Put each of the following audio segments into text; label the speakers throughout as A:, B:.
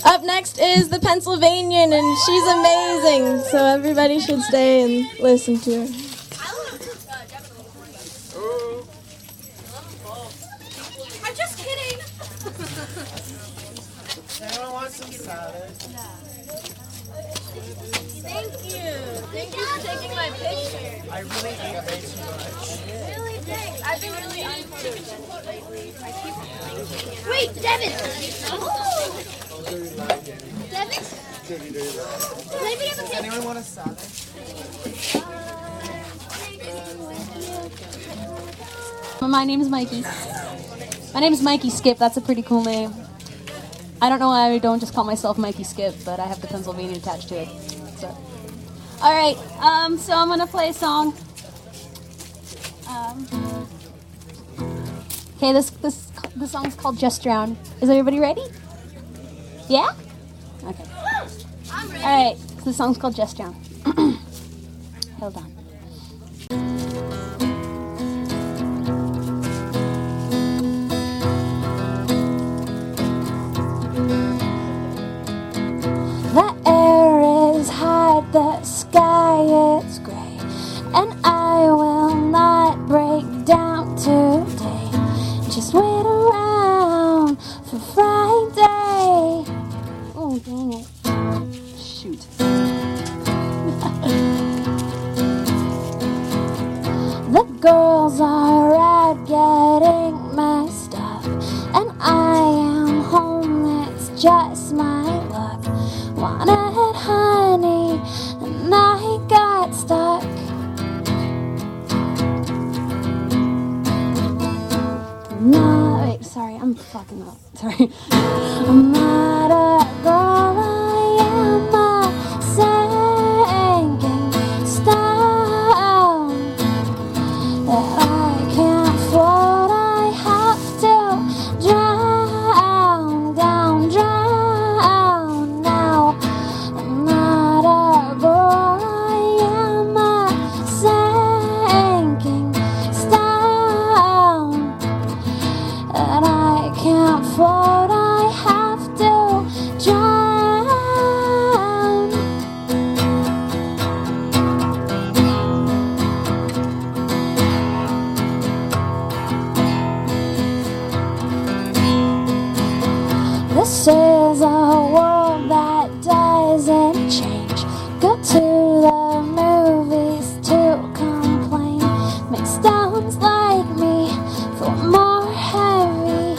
A: Up next is the Pennsylvanian, and she's amazing, so everybody should stay and listen to her.
B: I'm just kidding.
C: Anyone want some salad?
B: Thank you. Thank you for taking my picture.
C: I really ate way too much.
B: Really, thanks. I've been really unphotogenic lately. I keep thinking. Wait, Devin. Devin? Maybe have a
C: Does anyone want a salad?
D: My name is Mikey. My name is Mikey Skip. That's a pretty cool name. I don't know why I don't just call myself Mikey Skip, but I have the Pennsylvania attached to it. So, all right. So I'm gonna play a song. Okay, this song's called "Just Drown." Is everybody ready? Yeah. Okay.
B: I'm ready.
D: All right. So the song's called "Just Drown." Hold on. The air is hot, the sky is gray, and I will not break down today. Just wait around for Friday. Oh, dang it. Shoot. The girls are out getting messed up, and I am home, it's just my luck. Wanted honey, and I got stuck. No, wait, sorry, I'm fucking up. Sorry. I'm not a girl, I am a sinking stone. That I can't float, I have to drown, down, drown now. I'm not a girl, I am a sinking stone. And I can't float, I have to drown. This is a world that doesn't change. Go to the movies to complain. Make stones like me feel more heavy.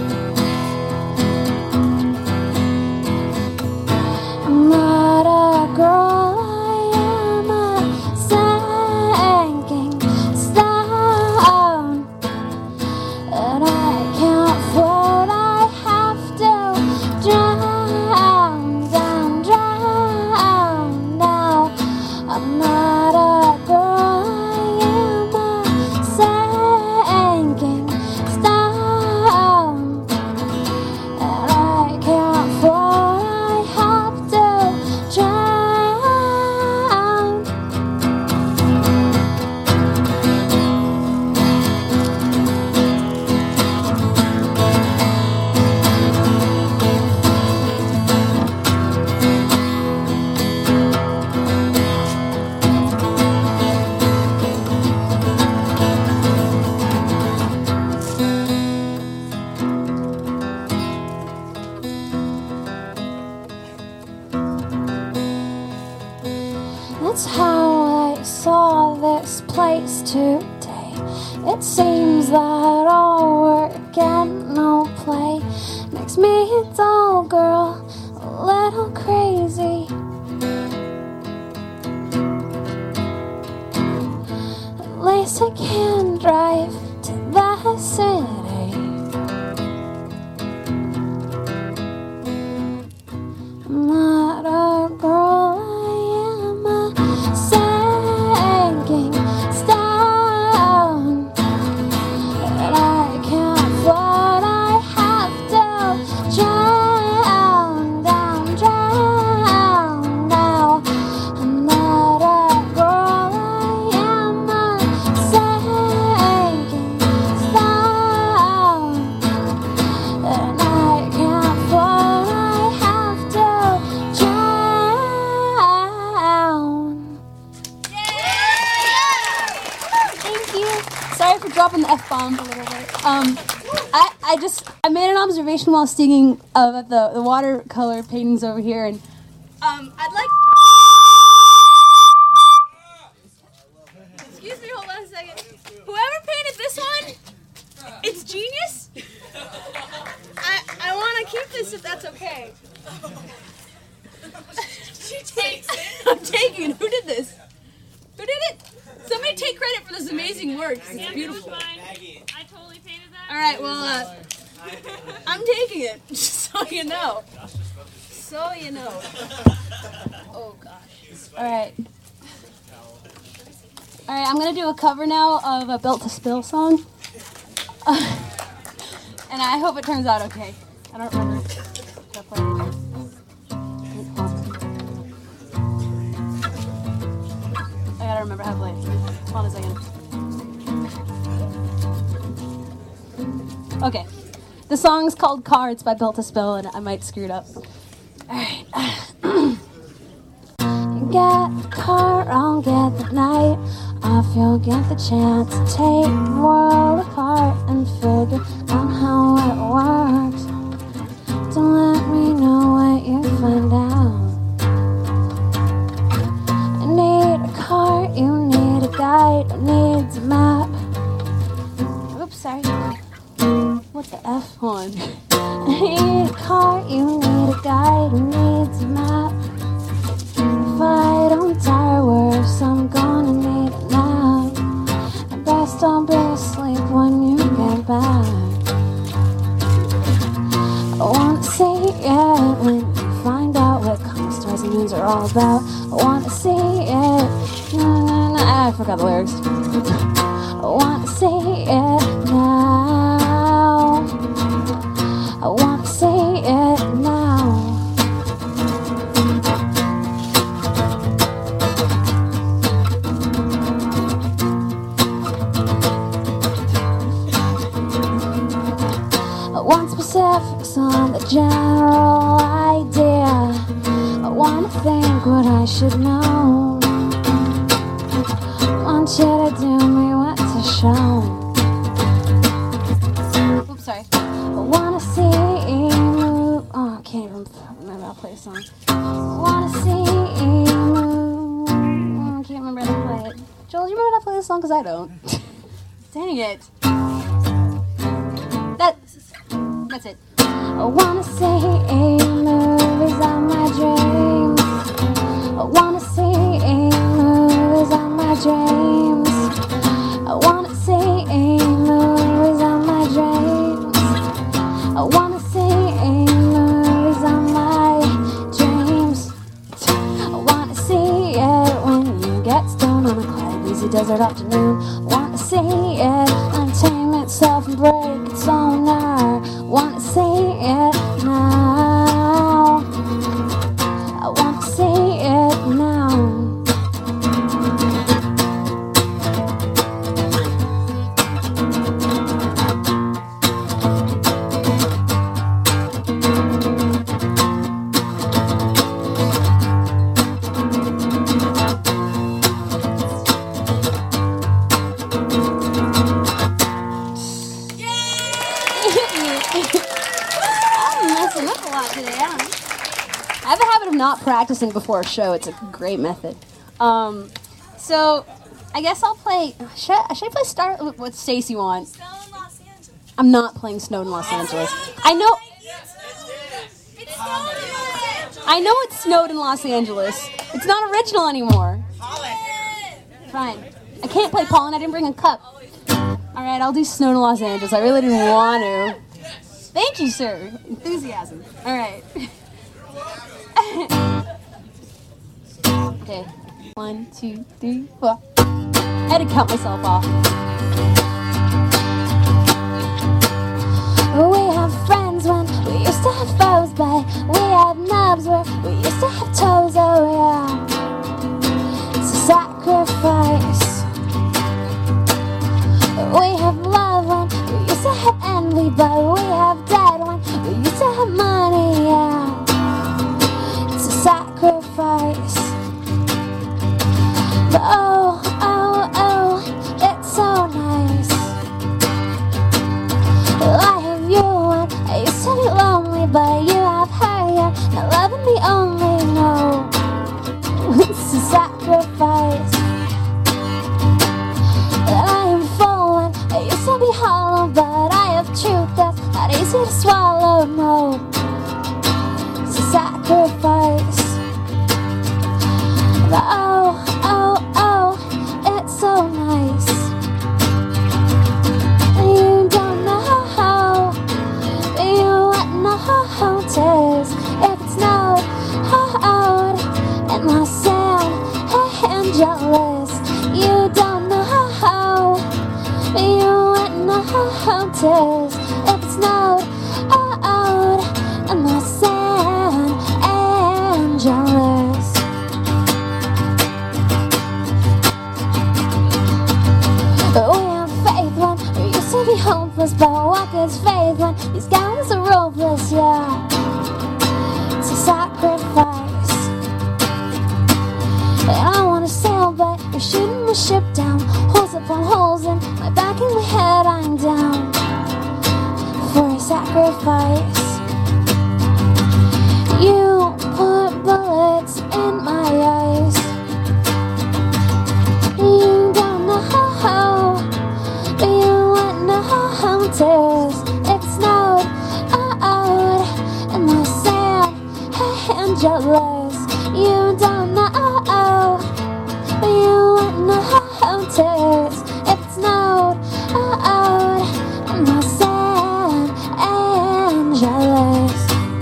D: I'm not a girl, I am a sinking stone. And I can't float, I have to drown, down, drown now. I'm not a girl, I am a sinking stone. And I can't float, I have to drown. That's how I saw this place today. It seems that all work and no play makes me a dull girl, a little crazy. At least I can drive to the city. I'm not a girl, I am a sinking stone. And I can't float, I have to drown, down, drown now. I'm not a girl, I am a sinking stone. And I can't float, I have
E: I made an observation while singing of the watercolor paintings over here, and I'd like. Excuse me, hold on a second. Whoever painted this one, it's genius. I want to keep this if that's okay. She takes it. I'm taking it. Who did this? Who did it? Somebody take credit for this amazing work. It's beautiful.
F: I totally painted that.
E: All right, well, I'm taking it, just so you know. So you know. Oh, gosh. All right. All right, I'm going to do a cover now of a Built to Spill song. And I hope it turns out okay. I don't remember if I played it. I gotta remember how to play it. Hold on a second. Okay. The song's called Cards by Built to Spill, and I might screw it up. Alright. Get the car on, get the night off, you'll get the chance to take the world apart and figure out how it works. Don't let me know what you find out. I need a car, you need a guide, who needs a map? Oops, sorry. What the F on? I need a car, you need a guide, who needs a map? If I don't die worse, I'm gonna need it now. I best don't be asleep when you get back. I wanna see it when you find out what common stars and moons are all about. I wanna see it. No, I forgot the lyrics. I wanna see it now. I wanna see it now. I want specifics on the general idea. I want to think what I should know. I want you to do me what to show. Oops, sorry. I want to see you move. Oh, I can't even remember how to play a song. I want to see you move. Oh, I can't remember how to play it. Joel, do you remember how to play this song? Because I don't. Dang it. That's it. I wanna see movies on my dreams. I wanna see movies on my dreams. I wanna see movies on my dreams. I wanna see movies on my dreams. I wanna see it when you get stoned on a quiet, breezy desert afternoon. I wanna see it untamed itself and break its own nerve. Wanna see it now. I wanna see it now. I have a habit of not practicing before a show. It's a great method. So I guess I'll play. Should I play Start with what Stacey wants?
B: Snow in Los Angeles.
E: I'm not playing Snow in Los Angeles. I know.
B: It's snowed in Los Angeles.
E: I know it snowed in Los Angeles. It's not original anymore. Fine. I can't play Pollen. I didn't bring a cup. All right, I'll do Snow in Los Angeles. I really didn't want to. Thank you, sir. Enthusiasm. All right. Okay. 1, 2, 3, 4. I had to count myself off. We have friends when we used to have foes, but we have knobs where we used to have toes. Oh yeah, it's a sacrifice. We have love when we used to have envy, but we have dead when we used to have money. Yeah, it's a sacrifice. But oh, it's so nice.
D: sacrifice. But oh, oh, oh, it's so nice. You don't know how, but you wouldn't know how it is if it snowed out in Los Angeles. You don't know how, but you wouldn't know how it is if it snowed out in Los Angeles. But we have faith when we used to be hopeless. But what is faith when these guys are ruthless? Yeah, it's a sacrifice. And I wanna sail, but you're shooting the ship down. Holes upon holes in my back and my head. I'm down for a sacrifice. You put bullets in my eyes. You don't know how, but you wouldn't know how it is if it snowed out in Los Angeles. You don't know, but you wouldn't know how it is if it snowed out in Los Angeles.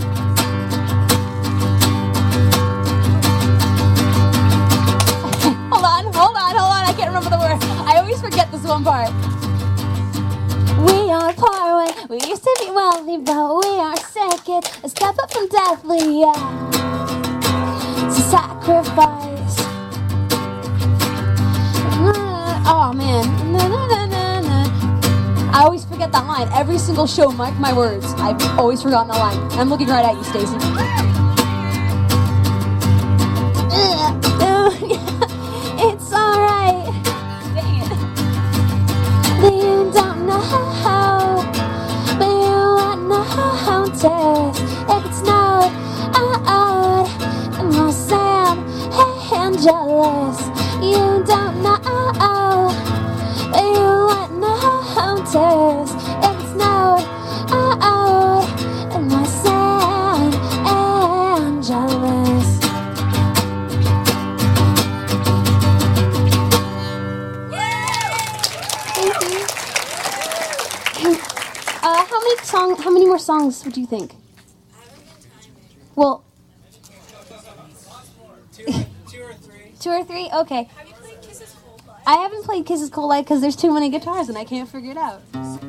D: Hold on, I can't remember the word. I always forget this one part. We are poor when we used to be wealthy, but we are sick. It's a step up from deathly, yeah. It's a sacrifice. Oh man. I always forget that line. Every single show, mark my words. I've always forgotten that line. I'm looking right at you, Stacy. It's alright. Dang it. You don't know how, but you won't know how it is if it snowed out in Los Angeles. You don't know, but you won't know how it is if it snowed out in Los Angeles. How many more songs would you think? Well,
C: Two or three.
D: 2 or 3? Okay.
B: Have you played Kisses Cold Light?
D: I haven't played Kisses Cold Light because there's too many guitars and I can't figure it out.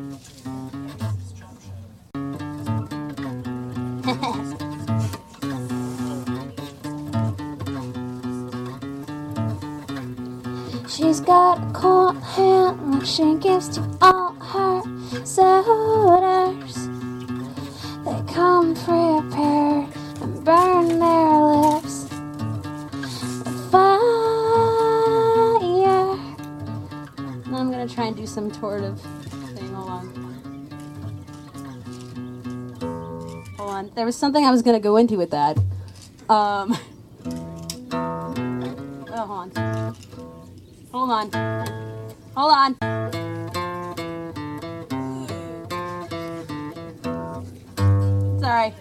D: She's got a cold hand like she gives to all her suitors. They come prepared and burn their lips with fire. And I'm gonna try and do some sort of thing. Hold on. There was something I was gonna go into with that. Oh, hold on. Sorry.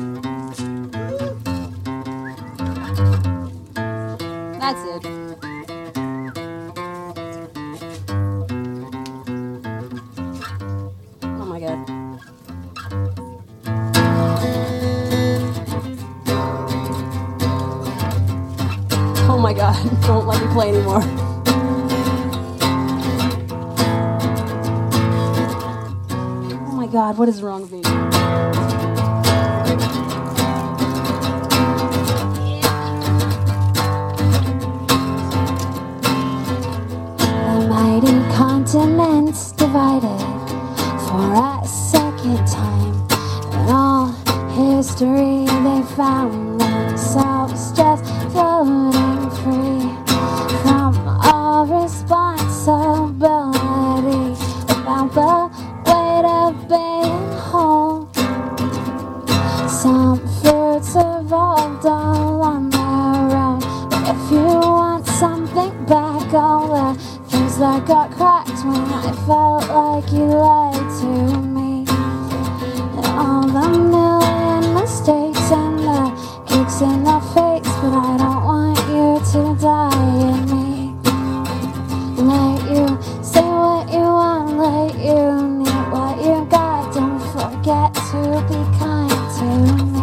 D: That's it. Oh my god. Oh my god. Don't let me play anymore. Oh my god, what is wrong with me? Continents divided for a second time. In all history, they found themselves just floating free from all responsibility without the weight of being whole. Some fruits evolved along their road, but if you want something back, all the things that got cracked when I felt like you lied to me, and all the million mistakes and the kicks kicks in my face, but I don't want you to die in me. Let you say what you want, let you need what you got. Don't forget to be kind to me.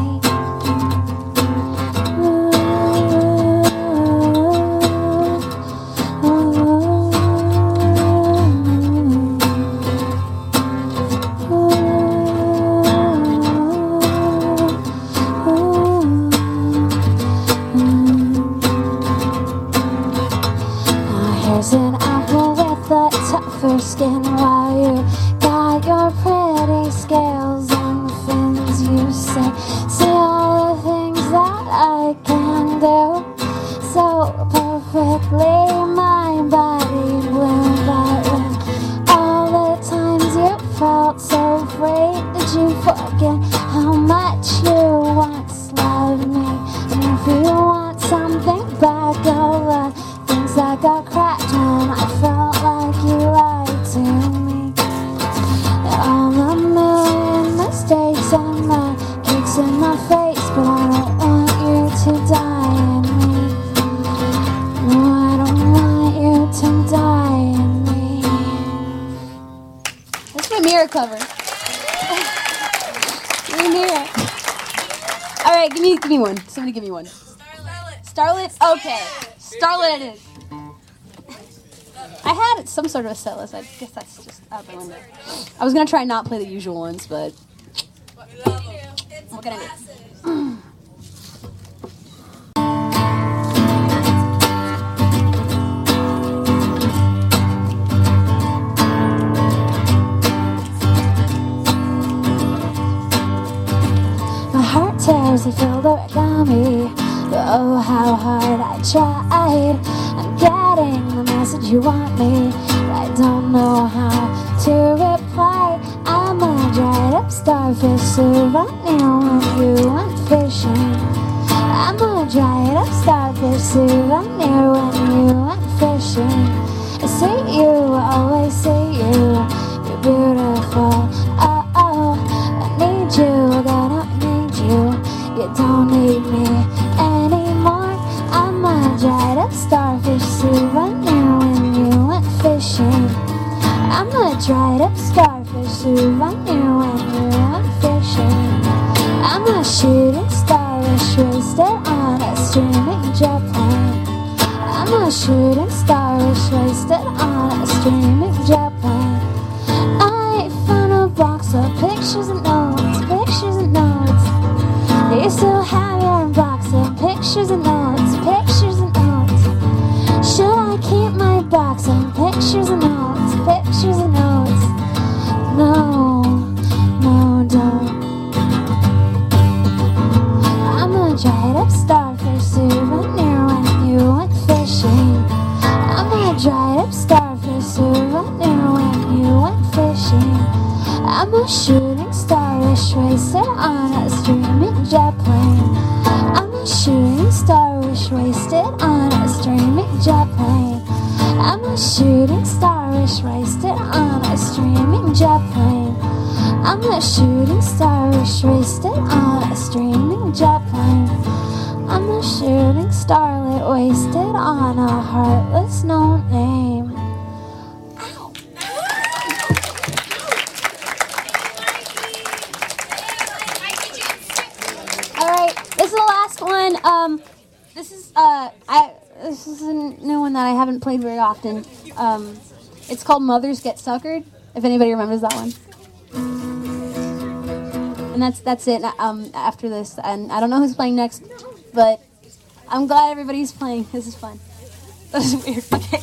D: Here's an apple with a tougher skin, while you got your pretty scales and fins. You say all the things that I can do so perfectly, my body blue. But when all the times you felt so free, did you forget how much you once loved me? And if you want something back, all the things that got cracked when I felt like you lied to me. And all the million mistakes and the kicks in my face, but I don't want you to die in me. No, I don't want you to die in me.
E: That's my Mirror cover. Mirror. All right, give me one. Somebody give me one. Starlet? Okay. Starlet it is. I had some sort of a set list. I guess that's just out the window. I was going to try and not play the usual ones, but what can I do?
D: My heart tears, they feel the origami. But oh, how hard I tried. I'm getting the message you want me, but I don't know how to reply. I'm a dried up starfish souvenir when you went fishing. I'm a dried up starfish souvenir when you went fishing. I see you, always see you, you're beautiful. Oh, oh, I need you, gonna need you. You don't need me anymore. I'm a dried up starfish souvenir when you went fishing. I'm a dried up starfish souvenir when you went fishing. I'm a shooting starfish wasted on a streaming jet plane. I'm a shooting starfish wasted on a streaming jet plane. I found a box of pictures and notes, pictures and notes. Do you still have your box of pictures and notes, pictures and notes? Should I keep my box of pictures and notes, pictures and notes? No, no, don't. I'm a dried up starfish souvenir when you went fishing. I'm a dried up starfish souvenir when you went fishing. I'm a shooting starfish wasted on a streaming jet plane. I'm a shooting starfish wasted on a streaming jet plane. I'm a shooting starfish wasted on a streaming jet plane. I'm a shooting starfish wasted on a streaming jet plane. I'm a shooting starlet wasted on a heartless no name.
E: This is the last one. This is a new one that I haven't played very often. It's called Mothers Get Suckered, if anybody remembers that one. And that's it after this. And I don't know who's playing next, but I'm glad everybody's playing. This is fun. That was weird. Okay.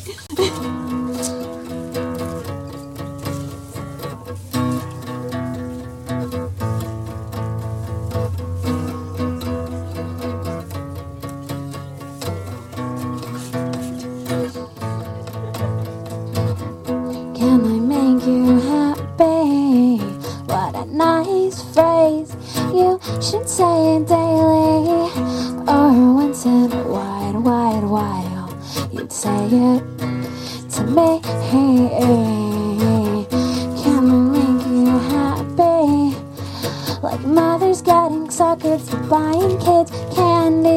D: Can I make you happy? What a nice phrase. You should say it daily, or once in a while. You'd say it to me. Can I make you happy? Like mothers getting suckered for buying kids candy.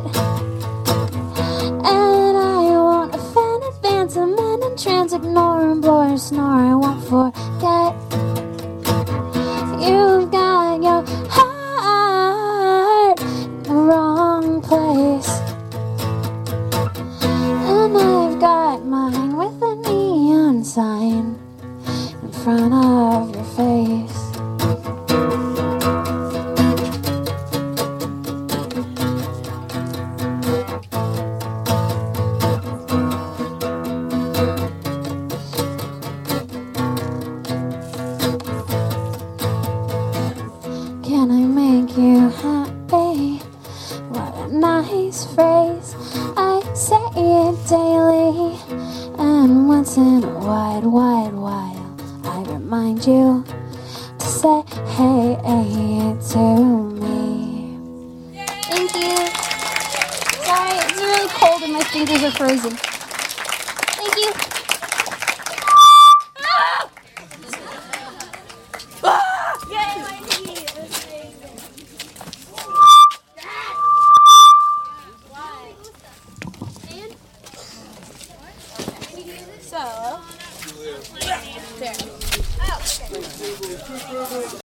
E: And I won't offend, advance, amend, and trans, ignore, implore, and snore. I won't forget. You've got your heart in the wrong place, and I've got mine with a neon sign in front of your face. Can I make you happy? What a nice phrase. I say it daily, and once in a while I remind you to say hey to me.
D: Thank you. Sorry, it's really cold and my fingers are frozen. Thank you.
A: So, there.